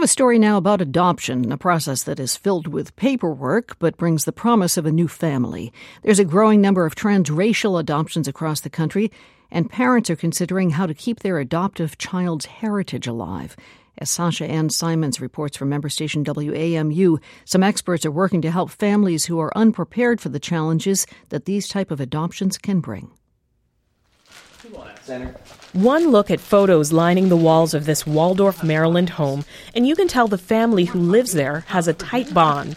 have a story now about adoption, a process that is filled with paperwork but brings the promise of a new family. There's a growing number of transracial adoptions across the country, and parents are considering how to keep their adoptive child's heritage alive. As Sasha Ann Simons reports from member station WAMU, some experts are working to help families who are unprepared for the challenges that these type of adoptions can bring. One look at photos lining the walls of this Waldorf, Maryland home, and you can tell the family who lives there has a tight bond.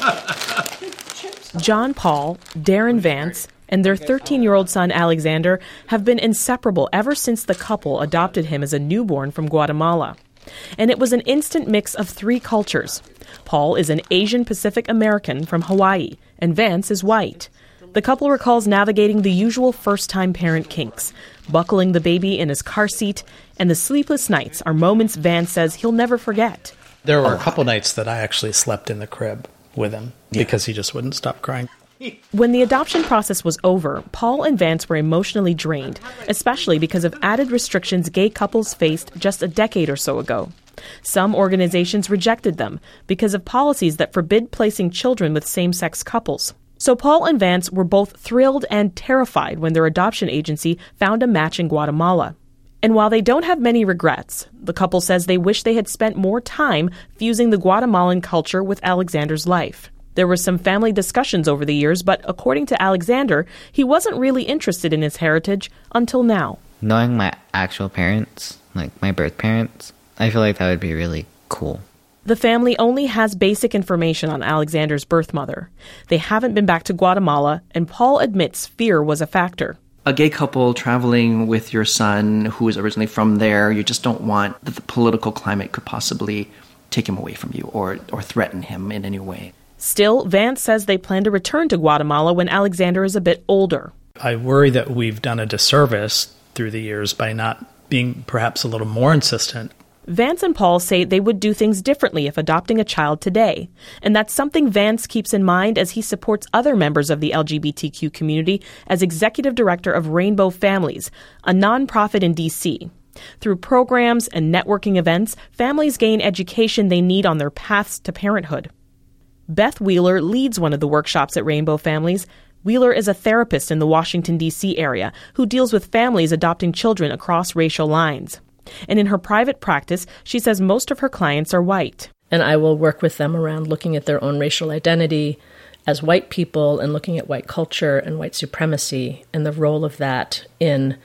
John Paul, Darren Vance, and their 13-year-old son Alexander have been inseparable ever since the couple adopted him as a newborn from Guatemala. And it was an instant mix of three cultures. Paul is an Asian Pacific American from Hawaii, and Vance is white. The couple recalls navigating the usual first-time parent kinks, buckling the baby in his car seat, and the sleepless nights are moments Vance says he'll never forget. There were a couple nights that I actually slept in the crib with him because he just wouldn't stop crying. When the adoption process was over, Paul and Vance were emotionally drained, especially because of added restrictions gay couples faced just a decade or so ago. Some organizations rejected them because of policies that forbid placing children with same-sex couples. So Paul and Vance were both thrilled and terrified when their adoption agency found a match in Guatemala. And while they don't have many regrets, the couple says they wish they had spent more time fusing the Guatemalan culture with Alexander's life. There were some family discussions over the years, but according to Alexander, he wasn't really interested in his heritage until now. Knowing my actual parents, like my birth parents, I feel like that would be really cool. The family only has basic information on Alexander's birth mother. They haven't been back to Guatemala, and Paul admits fear was a factor. A gay couple traveling with your son who is originally from there, you just don't want that the political climate could possibly take him away from you or threaten him in any way. Still, Vance says they plan to return to Guatemala when Alexander is a bit older. I worry that we've done a disservice through the years by not being perhaps a little more insistent. Vance and Paul say they would do things differently if adopting a child today. And that's something Vance keeps in mind as he supports other members of the LGBTQ community as executive director of Rainbow Families, a nonprofit in D.C. Through programs and networking events, families gain education they need on their paths to parenthood. Beth Wheeler leads one of the workshops at Rainbow Families. Wheeler is a therapist in the Washington, D.C. area who deals with families adopting children across racial lines. And in her private practice, she says most of her clients are white. And I will work with them around looking at their own racial identity as white people and looking at white culture and white supremacy and the role of that in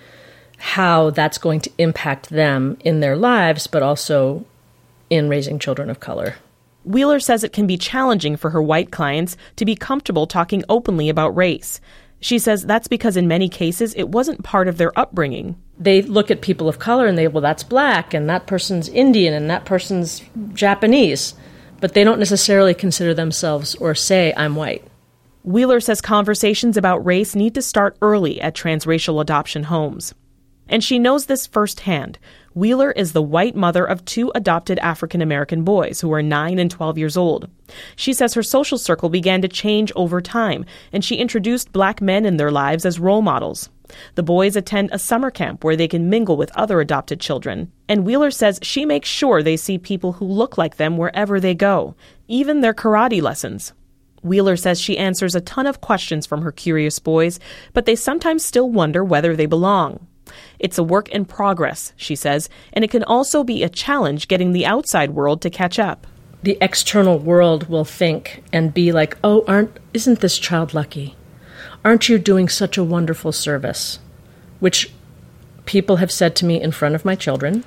how that's going to impact them in their lives, but also in raising children of color. Wheeler says it can be challenging for her white clients to be comfortable talking openly about race. She says that's because in many cases it wasn't part of their upbringing. They look at people of color and well, that's black, and that person's Indian, and that person's Japanese. But they don't necessarily consider themselves or say, I'm white. Wheeler says conversations about race need to start early at transracial adoption homes. And she knows this firsthand. Wheeler is the white mother of two adopted African-American boys who are 9 and 12 years old. She says her social circle began to change over time, and she introduced black men in their lives as role models. The boys attend a summer camp where they can mingle with other adopted children. And Wheeler says she makes sure they see people who look like them wherever they go, even their karate lessons. Wheeler says she answers a ton of questions from her curious boys, but they sometimes still wonder whether they belong. It's a work in progress, she says, and it can also be a challenge getting the outside world to catch up. The external world will think and be like, oh, isn't this child lucky? Aren't you doing such a wonderful service? Which people have said to me in front of my children.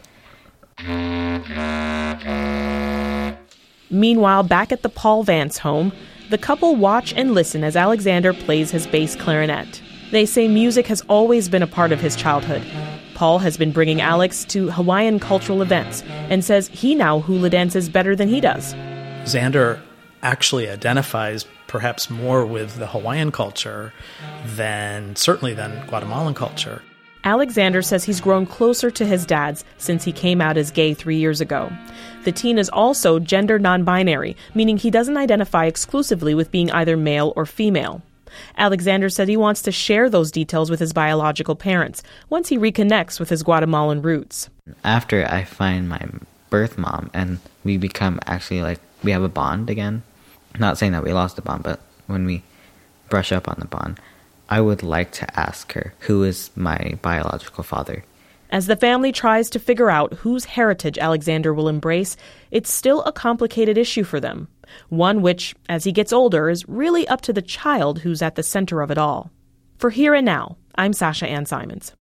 Meanwhile, back at the Paul Vance home, the couple watch and listen as Alexander plays his bass clarinet. They say music has always been a part of his childhood. Paul has been bringing Alex to Hawaiian cultural events and says he now hula dances better than he does. Xander actually identifies perhaps more with the Hawaiian culture than Guatemalan culture. Alexander says he's grown closer to his dad's since he came out as gay 3 years ago. The teen is also gender non-binary, meaning he doesn't identify exclusively with being either male or female. Alexander said he wants to share those details with his biological parents once he reconnects with his Guatemalan roots. After I find my birth mom, and we become actually like, we have a bond again. Not saying that we lost the bond, but when we brush up on the bond, I would like to ask her, who is my biological father? As the family tries to figure out whose heritage Alexander will embrace, it's still a complicated issue for them. One which, as he gets older, is really up to the child who's at the center of it all. For Here and Now, I'm Sasha Ann Simons.